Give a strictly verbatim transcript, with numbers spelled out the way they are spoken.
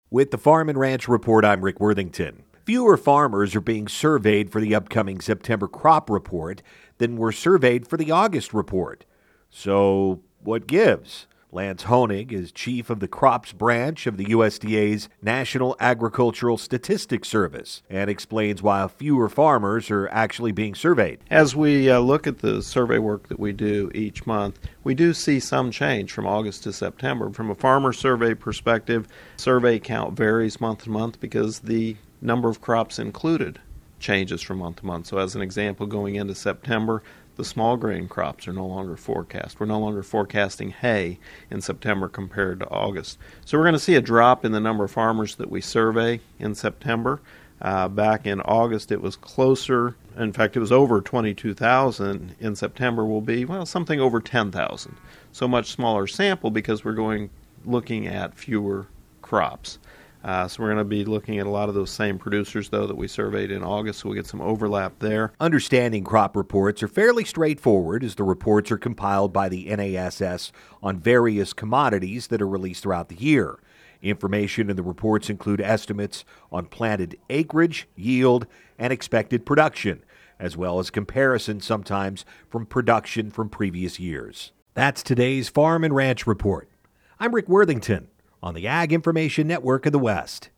With the Farm and Ranch Report, I'm Rick Worthington. Fewer farmers are being surveyed for the upcoming September crop report than were surveyed for the August report. So, what gives? Lance Honig is chief of the crops branch of the U S D A's National Agricultural Statistics Service and explains why fewer farmers are actually being surveyed. As we uh, look at the survey work that we do each month, we do see some change from August to September. From a farmer survey perspective, survey count varies month to month because the number of crops included changes from month to month. So as an example, going into September, the small grain crops are no longer forecast. We're no longer forecasting hay in September compared to August. So we're going to see a drop in the number of farmers that we survey in September. Uh, back in August, it was closer. In fact, it was over twenty-two thousand. In September will be, well, something over ten thousand. So much smaller sample because we're going looking at fewer crops. Uh, so we're going to be looking at a lot of those same producers, though, that we surveyed in August, so we'll get some overlap there. Understanding crop reports are fairly straightforward as the reports are compiled by the N A S S on various commodities that are released throughout the year. Information in the reports include estimates on planted acreage, yield, and expected production, as well as comparisons sometimes from production from previous years. That's today's Farm and Ranch Report. I'm Rick Worthington on the Ag Information Network of the West.